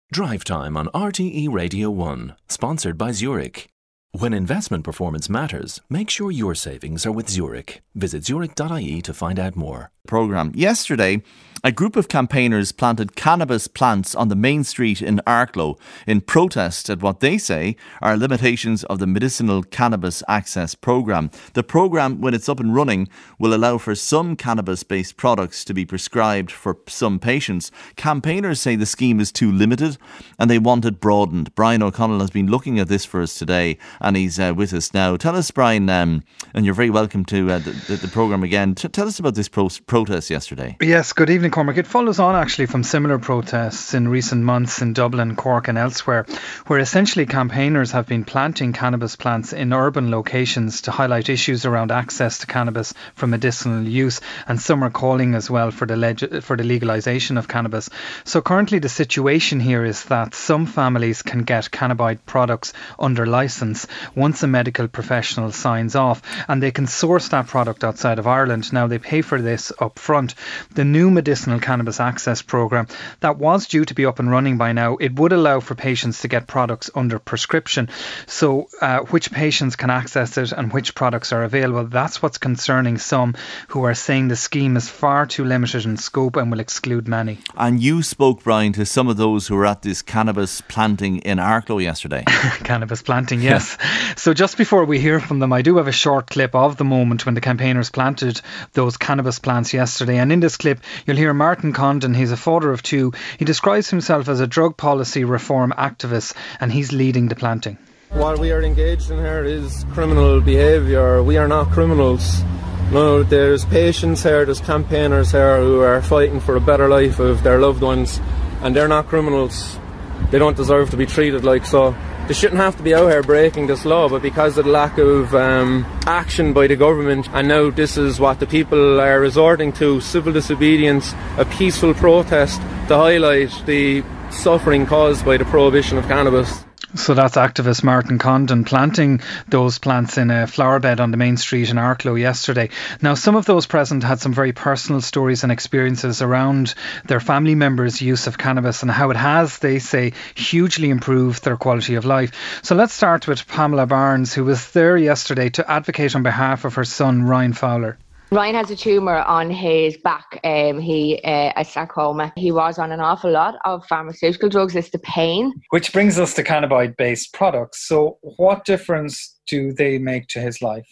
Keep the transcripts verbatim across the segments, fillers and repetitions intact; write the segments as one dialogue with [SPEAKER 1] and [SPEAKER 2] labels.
[SPEAKER 1] Drive Time on R T E Radio one, sponsored by Zurich. When investment performance matters, make sure your savings are with Zurich. Visit zurich dot I E to find out more.
[SPEAKER 2] Programme. Yesterday, a group of campaigners planted cannabis plants on the main street in Arklow in protest at what they say are limitations of the Medicinal Cannabis Access Programme. The programme, when it's up and running, will allow for some cannabis-based products to be prescribed for some patients. Campaigners say the scheme is too limited and they want it broadened. Brian O'Connell has been looking at this for us today and he's uh, with us now. Tell us, Brian, um, and you're very welcome to uh, the, the, the programme again. T- tell us about this pro- protest yesterday.
[SPEAKER 3] Yes, good evening, Cormac. It follows on actually from similar protests in recent months in Dublin, Cork and elsewhere, where essentially campaigners have been planting cannabis plants in urban locations to highlight issues around access to cannabis for medicinal use, and some are calling as well for the leg- for the legalisation of cannabis. So currently the situation here is that some families can get cannabis products under licence once a medical professional signs off, and they can source that product outside of Ireland. Now they pay for this up front. The new Medicinal Cannabis Access Programme that was due to be up and running by now, it would allow for patients to get products under prescription. So uh, which patients can access it and which products are available, that's what's concerning some who are saying the scheme is far too limited in scope and will exclude many.
[SPEAKER 2] And you spoke, Brian, to some of those who were at this cannabis planting in Arklow yesterday.
[SPEAKER 3] Cannabis planting, yes. So just before we hear from them, I do have a short clip of the moment when the campaigners planted those cannabis plants yesterday. And in this clip, you'll hear Martin Condon. He's a father of two. He describes himself as a drug policy reform activist, and he's leading the planting.
[SPEAKER 4] What we are engaged in here is criminal behaviour. We are not criminals. No, there's patients here, there's campaigners here who are fighting for a better life of their loved ones, and they're not criminals. They don't deserve to be treated like so. They shouldn't have to be out here breaking this law, but because of the lack of um, action by the government, and now this is what the people are resorting to, civil disobedience, a peaceful protest to highlight the suffering caused by the prohibition of cannabis.
[SPEAKER 3] So that's activist Martin Condon planting those plants in a flower bed on the main street in Arklow yesterday. Now, some of those present had some very personal stories and experiences around their family members' use of cannabis and how it has, they say, hugely improved their quality of life. So let's start with Pamela Barnes, who was there yesterday to advocate on behalf of her son, Ryan Fowler.
[SPEAKER 5] Ryan has a tumour on his back. Um, he uh, a sarcoma. He was on an awful lot of pharmaceutical drugs. It's the pain.
[SPEAKER 3] Which brings us to cannabis-based products. So what difference do they make to his life?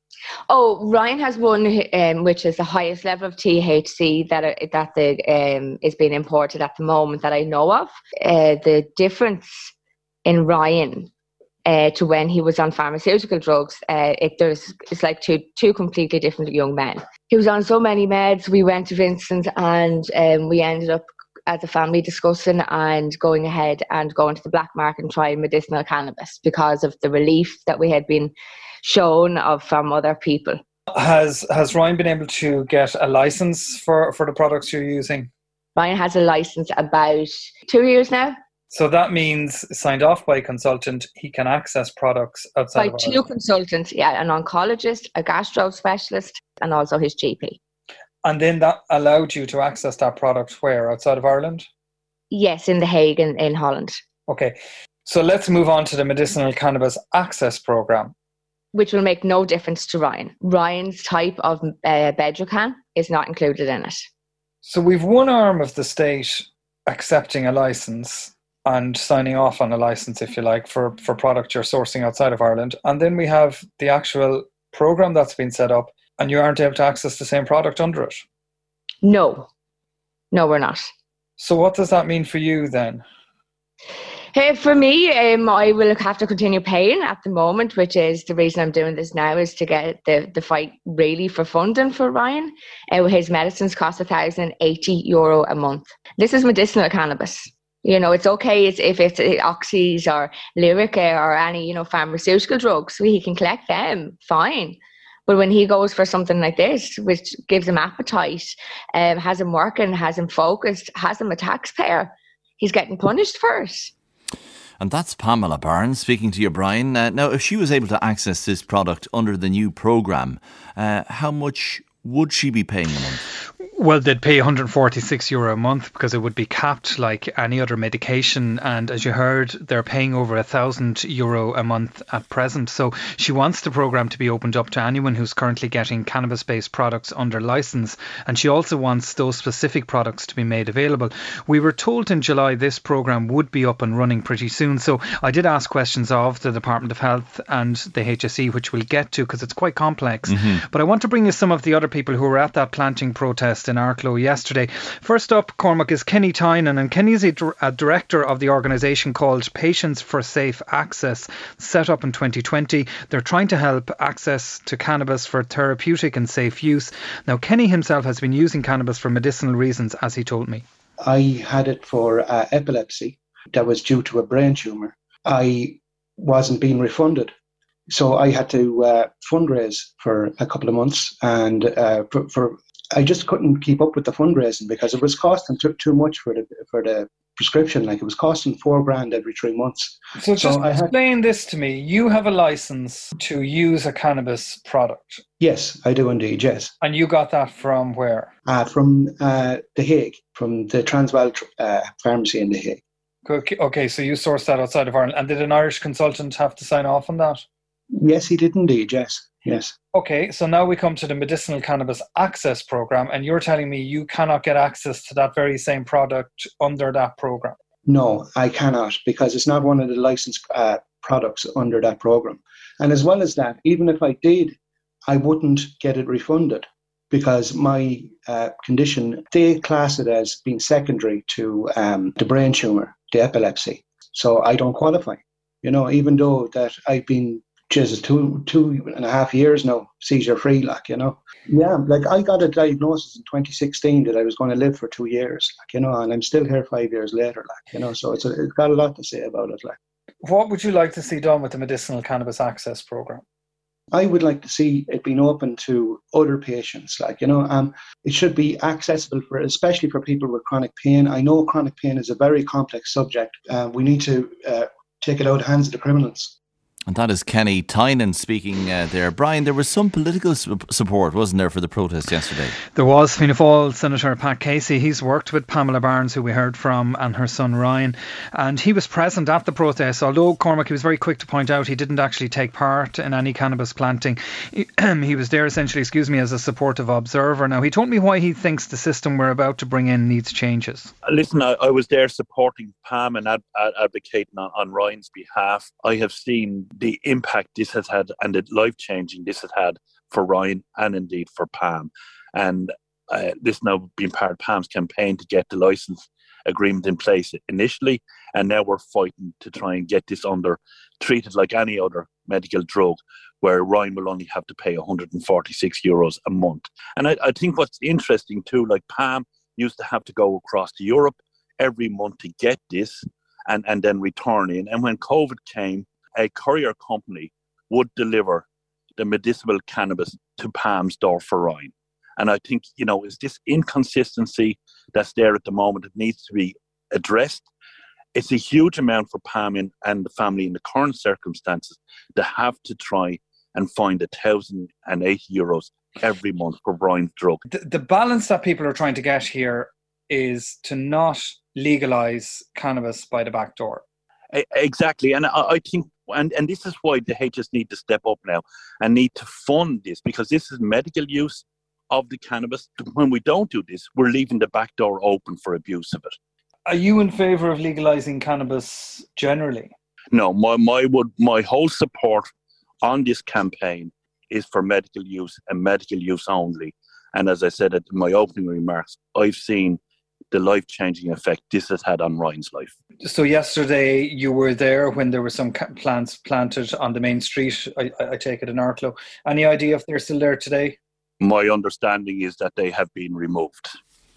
[SPEAKER 5] Oh, Ryan has one um, which is the highest level of T H C that uh, that the, um, is being imported at the moment that I know of. Uh, the difference in Ryan Uh, to when he was on pharmaceutical drugs, uh, it there's it's like two two completely different young men. He was on so many meds. We went to Vincent and um, we ended up as a family discussing and going ahead and going to the black market and trying medicinal cannabis because of the relief that we had been shown of from other people.
[SPEAKER 3] Has has Ryan been able to get a license for, for the products you're using?
[SPEAKER 5] Ryan has a license about two years now.
[SPEAKER 3] So that means, signed off by a consultant, he can access products outside
[SPEAKER 5] by
[SPEAKER 3] of
[SPEAKER 5] two
[SPEAKER 3] Ireland.
[SPEAKER 5] consultants, yeah, an oncologist, a gastro specialist, and also his G P.
[SPEAKER 3] And then that allowed you to access that product where? Outside of Ireland?
[SPEAKER 5] Yes, in The Hague in, in Holland.
[SPEAKER 3] Okay, so let's move on to the Medicinal Cannabis Access Programme.
[SPEAKER 5] Which will make no difference to Ryan. Ryan's type of uh, Bedrocan is not included in it.
[SPEAKER 3] So we've one arm of the state accepting a licence and signing off on a license, if you like, for, for product you're sourcing outside of Ireland. And then we have the actual programme that's been set up and you aren't able to access the same product under it.
[SPEAKER 5] No. No, we're not.
[SPEAKER 3] So what does that mean for you then?
[SPEAKER 5] Hey, for me, um, I will have to continue paying at the moment, which is the reason I'm doing this now, is to get the, the fight really for funding for Ryan. Uh, his medicines cost one thousand eighty euro a month. This is medicinal cannabis. You know, it's okay if it's oxys or Lyrica or any, you know, pharmaceutical drugs, so he can collect them, fine. But when he goes for something like this, which gives him appetite, um, has him working, has him focused, has him a taxpayer, he's getting punished for it.
[SPEAKER 2] And that's Pamela Barnes speaking to you, Brian. Uh, now, if she was able to access this product under the new programme, uh, how much would she be paying a month?
[SPEAKER 3] Well, they'd pay one hundred forty-six euro a month because it would be capped like any other medication. And as you heard, they're paying over a thousand euro a month at present. So she wants the programme to be opened up to anyone who's currently getting cannabis-based products under licence. And she also wants those specific products to be made available. We were told in July this programme would be up and running pretty soon. So I did ask questions of the Department of Health and the H S E, which we'll get to because it's quite complex. Mm-hmm. But I want to bring you some of the other people who were at that planting protest in Arklow yesterday. First up, Cormac, is Kenny Tynan, and Kenny is a, a director of the organisation called Patients for Safe Access, set up in twenty twenty. They're trying to help access to cannabis for therapeutic and safe use. Now, Kenny himself has been using cannabis for medicinal reasons, as he told me.
[SPEAKER 6] I had it for uh, epilepsy that was due to a brain tumour. I wasn't being refunded, so I had to uh, fundraise for a couple of months, and uh, for, for I just couldn't keep up with the fundraising because it was costing too, too much for the for the prescription. Like, it was costing four grand every three months.
[SPEAKER 3] So, so just
[SPEAKER 6] I
[SPEAKER 3] explain
[SPEAKER 6] had,
[SPEAKER 3] this to me. You have a license to use a cannabis product.
[SPEAKER 6] Yes, I do indeed. Yes.
[SPEAKER 3] And you got that from where?
[SPEAKER 6] Uh, from uh, The Hague, from the Transvaal uh, pharmacy in The Hague.
[SPEAKER 3] Okay, okay, so you sourced that outside of Ireland. And did an Irish consultant have to sign off on that?
[SPEAKER 6] Yes, he did indeed. Yes. Yes.
[SPEAKER 3] Okay, so now we come to the Medicinal Cannabis Access Programme, and you're telling me you cannot get access to that very same product under that programme?
[SPEAKER 6] No, I cannot, because it's not one of the licensed uh, products under that programme. And as well as that, even if I did, I wouldn't get it refunded because my uh, condition, they class it as being secondary to um, the brain tumour, the epilepsy. So I don't qualify, you know, even though that I've been Jesus, two two and a half years now, seizure free, like, you know. Yeah, like, I got a diagnosis in twenty sixteen that I was going to live for two years, like, you know, and I'm still here five years later, like, you know, so it's, a, it's got a lot to say about it, like.
[SPEAKER 3] What would you like to see done with the Medicinal Cannabis Access Programme?
[SPEAKER 6] I would like to see it being open to other patients, like, you know, um, it should be accessible for, especially for people with chronic pain. I know chronic pain is a very complex subject. Uh, we need to uh, take it out of the hands of the criminals.
[SPEAKER 2] And that is Kenny Tynan speaking uh, there. Brian, there was some political su- support, wasn't there, for the protest yesterday?
[SPEAKER 3] There was. Fianna Fáil Senator Pat Casey, he's worked with Pamela Barnes, who we heard from, and her son Ryan, and he was present at the protest. Although, Cormac, he was very quick to point out he didn't actually take part in any cannabis planting. He, he was there essentially, excuse me, as a supportive observer. Now, he told me why he thinks the system we're about to bring in needs changes.
[SPEAKER 7] Listen, I, I was there supporting Pam and ad, ad, advocating on, on Ryan's behalf. I have seen the impact this has had and the life-changing this has had for Ryan and indeed for Pam. And uh, this now been part of Pam's campaign to get the licence agreement in place initially, and now we're fighting to try and get this under, treated like any other medical drug, where Ryan will only have to pay one hundred forty-six euros a month. And I, I think what's interesting too, like Pam used to have to go across to Europe every month to get this and, and then return in. And when COVID came, a courier company would deliver the medicinal cannabis to Pam's door for Ryan. And I think, you know, is this inconsistency that's there at the moment that needs to be addressed. It's a huge amount for Pam and, and the family in the current circumstances to have to try and find one thousand eighty euros every month for Ryan's drug.
[SPEAKER 3] The, the balance that people are trying to get here is to not legalise cannabis by the back door.
[SPEAKER 7] Exactly. And I, I think, and, and this is why the H S need to step up now and need to fund this, because this is medical use of the cannabis. When we don't do this, we're leaving the back door open for abuse of it.
[SPEAKER 3] Are you in favour of legalising cannabis generally?
[SPEAKER 7] No, my, my, would, my whole support on this campaign is for medical use and medical use only. And as I said in my opening remarks, I've seen the life-changing effect this has had on Ryan's life.
[SPEAKER 3] So yesterday you were there when there were some plants planted on the main street, I, I take it in Arklow. Any idea if they're still there today?
[SPEAKER 7] My understanding is that they have been removed.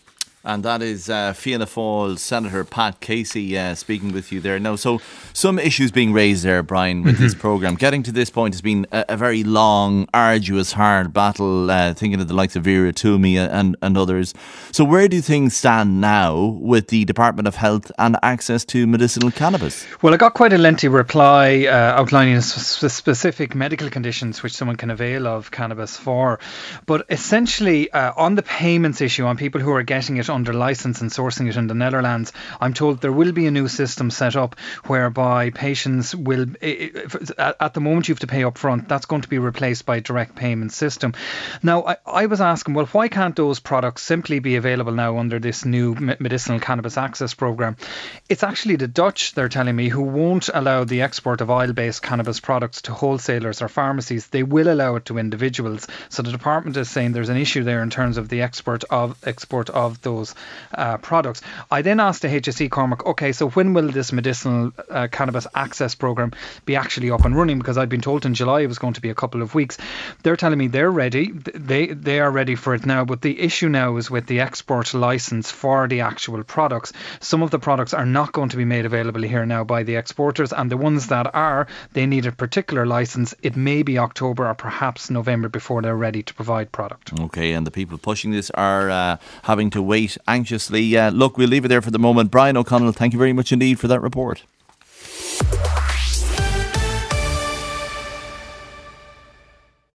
[SPEAKER 2] And that is uh, Fianna Fáil Senator Pat Casey uh, speaking with you there. Now, so some issues being raised there, Brian, with mm-hmm. this programme. Getting to this point has been a, a very long, arduous, hard battle, uh, thinking of the likes of Vera Toomey and, and others. So where do things stand now with the Department of Health and access to medicinal cannabis?
[SPEAKER 3] Well, I got quite a lengthy reply uh, outlining sp- specific medical conditions which someone can avail of cannabis for. But essentially, uh, on the payments issue, on people who are getting it under license and sourcing it in the Netherlands, I'm told there will be a new system set up whereby patients will, at the moment you have to pay up front, that's going to be replaced by a direct payment system. Now, I, I was asking, well, why can't those products simply be available now under this new medicinal cannabis access programme? It's actually the Dutch, they're telling me, who won't allow the export of oil-based cannabis products to wholesalers or pharmacies. They will allow it to individuals. So the department is saying there's an issue there in terms of the export of export of those Uh, products. I then asked the H S E Cormac, okay, so when will this medicinal uh, cannabis access programme be actually up and running? Because I'd been told in July it was going to be a couple of weeks. They're telling me they're ready. They they are ready for it now. But the issue now is with the export licence for the actual products. Some of the products are not going to be made available here now by the exporters, and the ones that are, they need a particular licence. It may be October or perhaps November before they're ready to provide product.
[SPEAKER 2] Okay, and the people pushing this are uh, having to wait anxiously. Uh, look, we'll leave it there for the moment. Brian O'Connell, thank you very much indeed for that report.